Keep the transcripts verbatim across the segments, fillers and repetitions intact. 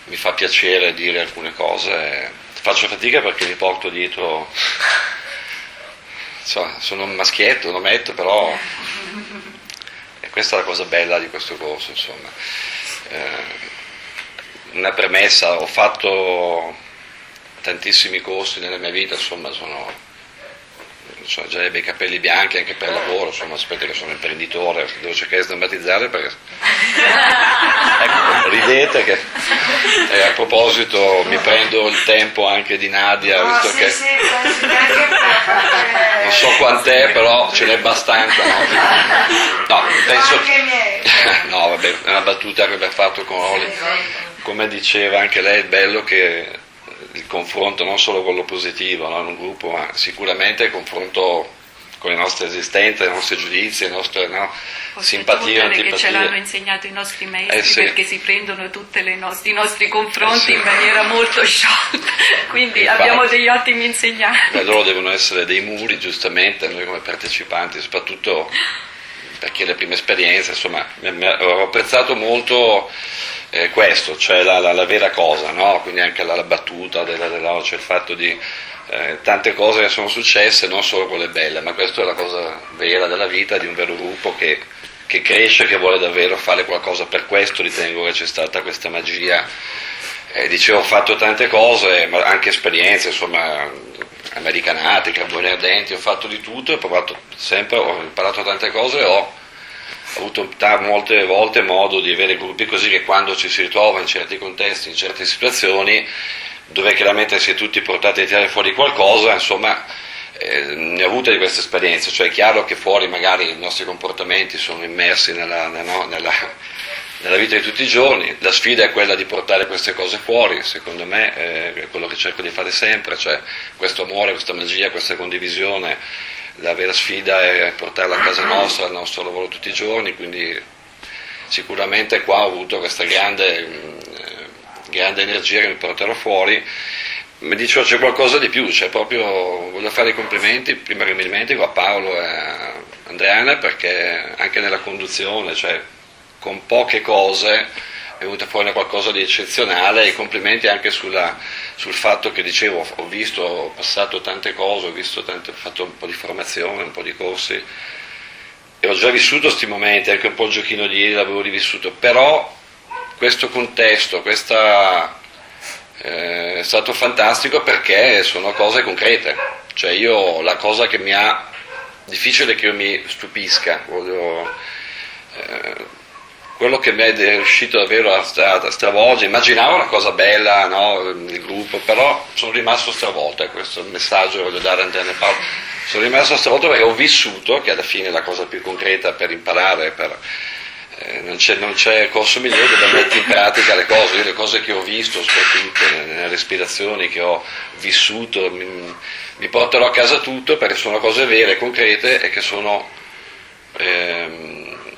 mi fa piacere dire alcune cose, faccio fatica perché mi porto dietro, insomma, sono un maschietto, lo metto, però e questa è la cosa bella di questo corso, insomma. Eh, una premessa, ho fatto tantissimi corsi nella mia vita, insomma, sono, sono già dei capelli bianchi anche per lavoro, insomma, aspetta che sono imprenditore, devo cercare di sdrammatizzare perché ecco, ridete che eh, a proposito mi prendo il tempo anche di Nadia, no, visto sì, che sì, anche non so quant'è, però ce n'è abbastanza, no, no penso no vabbè, è una battuta che abbiamo fatto con Oli, come diceva anche lei, è bello che il confronto, non solo quello positivo, no, in un gruppo, ma sicuramente il confronto con le nostre esistenze, i nostri giudizi, le nostre no, simpatie, antipatie. Che ce l'hanno insegnato i nostri maestri, eh sì. perché si prendono tutti i nostri confronti eh sì. in maniera molto sciolta, quindi infatti, abbiamo degli ottimi insegnanti. Loro devono essere dei muri, giustamente, noi come partecipanti, soprattutto perché le prime esperienze, insomma, ho apprezzato molto eh, questo, cioè la, la, la vera cosa, no? Quindi anche la, la battuta, della, della, cioè il fatto di eh, tante cose che sono successe, non solo quelle belle, ma questa è la cosa vera della vita di un vero gruppo che, che cresce, che vuole davvero fare qualcosa. Per questo ritengo che c'è stata questa magia. Eh, dicevo, ho fatto tante cose, ma anche esperienze, insomma, americanate, carboni ardenti, ho fatto di tutto, ho provato sempre, ho imparato tante cose e ho avuto molte volte modo di avere gruppi così che quando ci si ritrova in certi contesti, in certe situazioni, dove chiaramente si è tutti portati a tirare fuori qualcosa, insomma, eh, ne ho avute di queste esperienze, cioè è chiaro che fuori magari i nostri comportamenti sono immersi nella, nella, nella, nella vita di tutti i giorni, la sfida è quella di portare queste cose fuori, secondo me eh, è quello che cerco di fare sempre, cioè questo amore, questa magia, questa condivisione, la vera sfida è portarla a casa nostra, al nostro lavoro tutti i giorni, quindi sicuramente qua ho avuto questa grande, grande energia che mi porterò fuori. Mi dicevo c'è qualcosa di più, cioè proprio voglio fare i complimenti, prima che mi dimentico, a Paolo e a Andreana, perché anche nella conduzione, cioè con poche cose è venuta fuori qualcosa di eccezionale, e i complimenti anche sulla, sul fatto che dicevo, ho visto, ho passato tante cose, ho visto tante, ho fatto un po' di formazione, un po' di corsi, e ho già vissuto questi momenti, anche un po' il giochino di ieri l'avevo rivissuto, però questo contesto, questa, eh, è stato fantastico perché sono cose concrete, cioè io la cosa che mi ha, difficile che io mi stupisca, voglio... Eh, quello che mi è riuscito davvero a stravolgere, immaginavo una cosa bella, no, il gruppo, però sono rimasto stravolto, questo è il messaggio che voglio dare a Andrea e Paolo, sono rimasto stravolto perché ho vissuto, che alla fine è la cosa più concreta per imparare, per, eh, non, c'è, non c'è corso migliore che per mettere in pratica le cose, io le cose che ho visto, soprattutto nelle respirazioni che ho vissuto, mi, mi porterò a casa tutto perché sono cose vere, concrete e che sono... Ehm,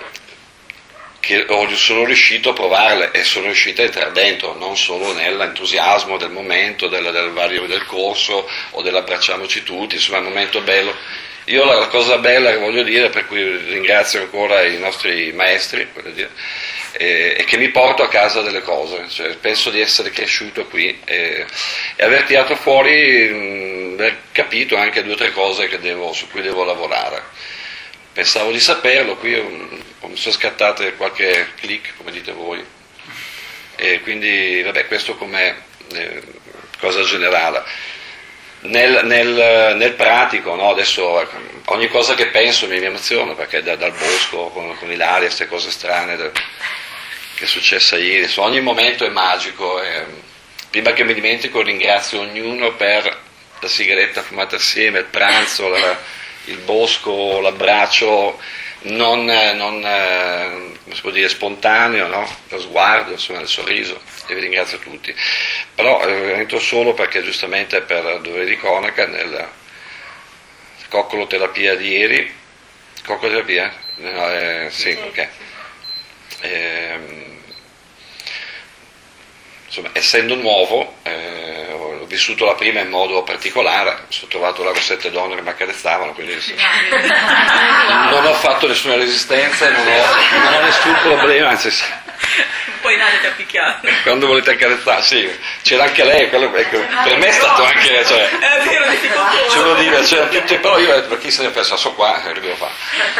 che sono riuscito a provarle e sono riuscito a entrare dentro, non solo nell'entusiasmo del momento, del, del vario del corso o dell'abbracciamoci tutti, insomma è un momento bello. Io la cosa bella che voglio dire, per cui ringrazio ancora i nostri maestri, voglio dire, è, è che mi porto a casa delle cose, cioè, penso di essere cresciuto qui e, e aver tirato fuori, mh, aver capito anche due o tre cose che devo, su cui devo lavorare. Pensavo di saperlo, qui mi sono scattate qualche click, come dite voi, e quindi vabbè, questo come eh, cosa generale. Nel, nel, nel pratico, no, adesso ogni cosa che penso mi, mi emoziona, perché da, dal bosco con, con Ilaria, queste cose strane de, che è successa ieri, insomma, ogni momento è magico. E, prima che mi dimentico ringrazio ognuno per la sigaretta fumata assieme, il pranzo, la, il bosco, l'abbraccio non, non come si può dire, spontaneo, no? Lo sguardo, insomma, il sorriso, e vi ringrazio tutti. Però eh, entro solo perché giustamente per dovere di cronaca nella coccoloterapia di ieri, coccoloterapia? No, eh, sì, ok. Eh, insomma, essendo nuovo, eh, ho vissuto la prima in modo particolare, mi sono trovato là con sette donne che mi accarezzavano, quindi non ho fatto nessuna resistenza, non ho, non ho nessun problema, anzi Un po' in aria ti ha picchiato. Quando volete accarezzare, sì, c'era anche lei, quello, ecco, per me è stato anche, cioè, è vero, difficoltoso. ce lo dire, c'era tutti, però io ho detto, per chi se ne pensa, so qua, che devo fare?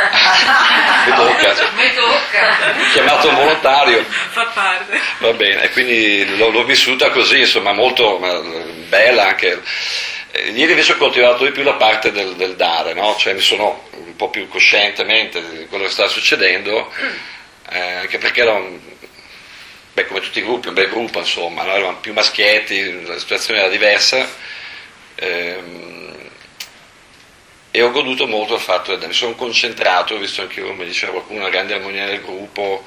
Mi tocca, cioè. Mi tocca. Chiamato un volontario. Fa parte. Va bene, e quindi l'ho, l'ho vissuta così, insomma, molto ma, bella anche. Eh, ieri invece ho coltivato di più la parte del, del dare, no? Cioè mi sono un po' più coscientemente di quello che stava succedendo, eh, anche perché era un, beh, come tutti i gruppi, un bel gruppo, insomma, no? Erano più maschietti, la situazione era diversa, ehm, e ho goduto molto il fatto che mi sono concentrato, ho visto anche io, come diceva qualcuno, una grande armonia del gruppo,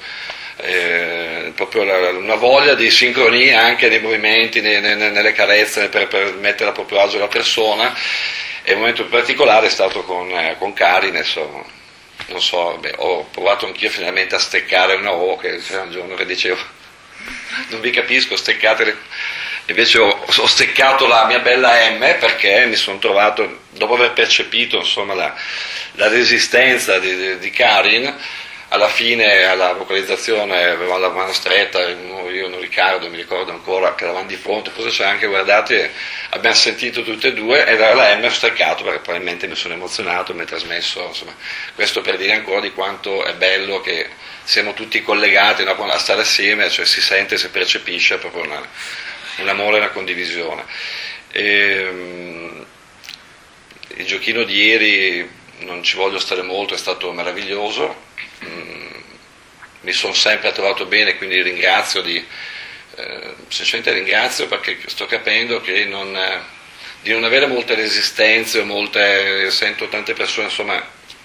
eh, proprio la, una voglia di sincronia anche nei movimenti, nei, nei, nelle carezze, per, per mettere a proprio agio la persona, e il momento particolare è stato con, eh, con Karin, adesso, non so, beh, ho provato anch'io finalmente a steccare una O, che c'era un giorno che dicevo, non vi capisco, steccate. Invece ho, ho steccato la mia bella M, perché mi sono trovato, dopo aver percepito insomma, la, la resistenza di, di, di Karin, alla fine alla vocalizzazione avevamo la mano stretta, io non Riccardo, mi ricordo ancora che eravamo di fronte, forse ci anche guardati e abbiamo sentito tutte e due, e dalla M ho steccato perché probabilmente mi sono emozionato, mi ha trasmesso, insomma, questo per dire ancora di quanto è bello che siamo tutti collegati, no, a stare assieme, cioè si sente, si percepisce proprio una, un amore e una condivisione. E, um, il giochino di ieri, non ci voglio stare molto, è stato meraviglioso, mm, mi sono sempre trovato bene, quindi ringrazio di, eh, sinceramente ringrazio perché sto capendo che non, eh, di non avere molte resistenze, molte, sento tante persone, insomma,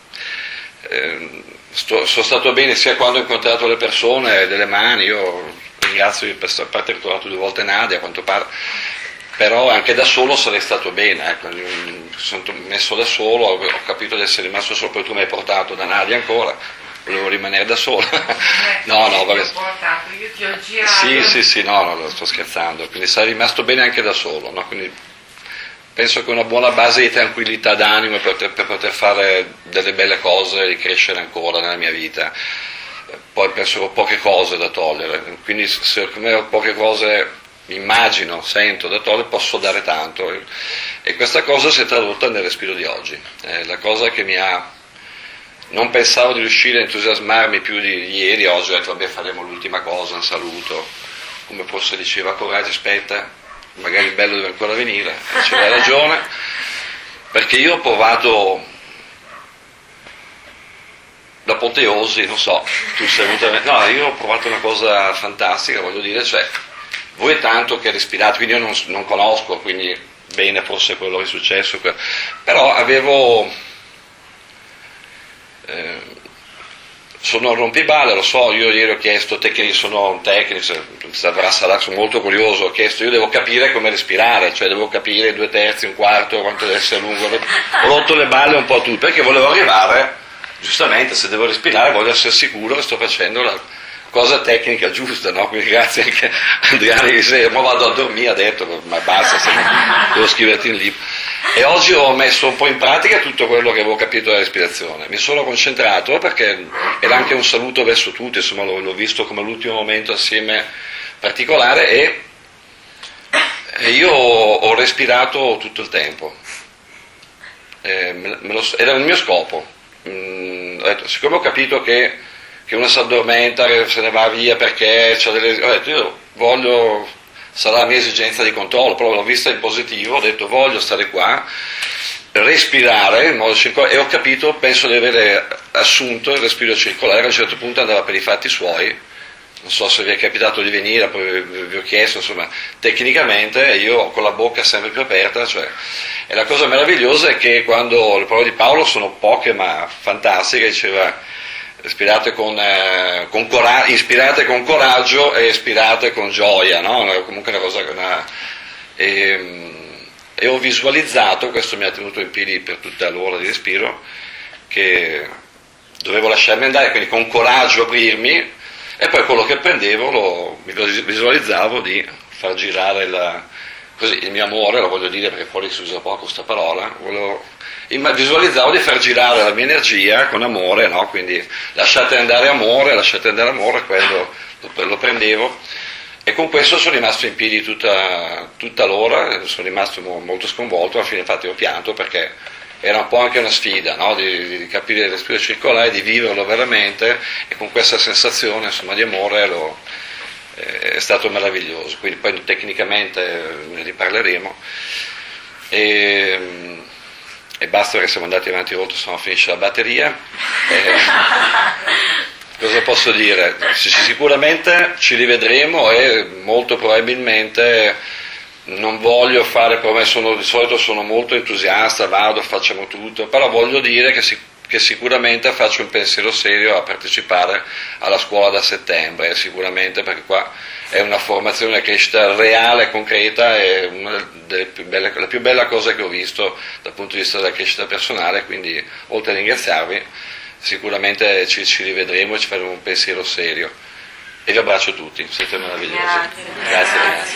eh, sto, sono stato bene sia quando ho incontrato le persone, delle mani, io ringrazio, a parte che ho trovato due volte Nadia, a quanto pare, però anche da solo sarei stato bene, ecco, mi sono messo da solo, ho capito di essere rimasto solo, poi tu mi hai portato da Nadia ancora, volevo rimanere da solo. no, no, vabbè. Io ti ho girato. Sì, sì, sì, no, no, sto scherzando, quindi sarei rimasto bene anche da solo, no? Quindi penso che una buona base di tranquillità d'animo per poter, per poter fare delle belle cose e crescere ancora nella mia vita. Poi penso che ho poche cose da togliere, quindi se come ho poche cose immagino, sento da togliere, posso dare tanto, e questa cosa si è tradotta nel respiro di oggi. È la cosa che mi ha, non pensavo di riuscire a entusiasmarmi più di ieri, oggi ho detto vabbè, faremo l'ultima cosa, un saluto, come forse diceva Coraggio, aspetta, magari il bello deve ancora venire, c'era ragione, perché io ho provato da Ponteosi, non so, tu sei venuta, no, io ho provato una cosa fantastica, voglio dire, cioè, voi è tanto che respirate, quindi io non, non conosco, quindi bene forse quello che è successo, però avevo, eh, sono un rompiballe, lo so, io ieri ho chiesto, te che sono un tecnico, sarà, sarà, sono molto curioso, ho chiesto, io devo capire come respirare, cioè devo capire due terzi, un quarto, quanto deve essere lungo, ho rotto le balle un po' a tutto, perché volevo arrivare, giustamente, se devo respirare voglio essere sicuro che sto facendo la cosa tecnica giusta, no? Quindi grazie anche a Adriano che se ma vado a dormire ha detto, ma basta, se no, devo scriverti in libro. E oggi ho messo un po' in pratica tutto quello che avevo capito della respirazione, mi sono concentrato perché era anche un saluto verso tutti, insomma l'ho, l'ho visto come l'ultimo momento assieme particolare, e, e io ho respirato tutto il tempo, e me, me lo, era il mio scopo. Mm, ho detto, siccome ho capito che, che uno si addormenta, che se ne va via perché c'ha delle, ho detto, io voglio, sarà la mia esigenza di controllo, però l'ho vista in positivo, ho detto voglio stare qua, respirare in modo circolare, e ho capito, penso di avere assunto il respiro circolare, a un certo punto andava per i fatti suoi, non so se vi è capitato di venire, poi vi ho chiesto, insomma, tecnicamente io con la bocca sempre più aperta, cioè, e la cosa meravigliosa è che quando le parole di Paolo sono poche ma fantastiche, diceva respirate con, eh, con coraggio, ispirate con coraggio e espirate con gioia, no? Comunque una cosa, una, e, e ho visualizzato, questo mi ha tenuto in piedi per tutta l'ora di respiro, che dovevo lasciarmi andare, quindi con coraggio aprirmi, e poi quello che prendevo lo visualizzavo di far girare la, così, il mio amore, lo voglio dire perché fuori si usa poco questa parola, volevo, visualizzavo di far girare la mia energia con amore, no? Quindi lasciate andare amore, lasciate andare amore, quello lo, lo prendevo, e con questo sono rimasto in piedi tutta, tutta l'ora, sono rimasto molto sconvolto, alla fine infatti ho pianto perché era un po' anche una sfida, no? di, di capire il respiro circolare, di viverlo veramente, e con questa sensazione insomma, di amore lo, eh, è stato meraviglioso, quindi poi tecnicamente ne riparleremo. E, e basta perché siamo andati avanti oltre, se no finisce la batteria. E, cosa posso dire? Sicuramente ci rivedremo e molto probabilmente non voglio fare promesse, sono, di solito sono molto entusiasta, vado, facciamo tutto, però voglio dire che, si, che sicuramente faccio un pensiero serio a partecipare alla scuola da settembre, sicuramente, perché qua è una formazione, una crescita reale, concreta, è una delle più belle, la più bella cosa che ho visto dal punto di vista della crescita personale, quindi oltre a ringraziarvi sicuramente ci, ci rivedremo e ci faremo un pensiero serio, e vi abbraccio tutti, siete meravigliosi. Grazie. Grazie ragazzi.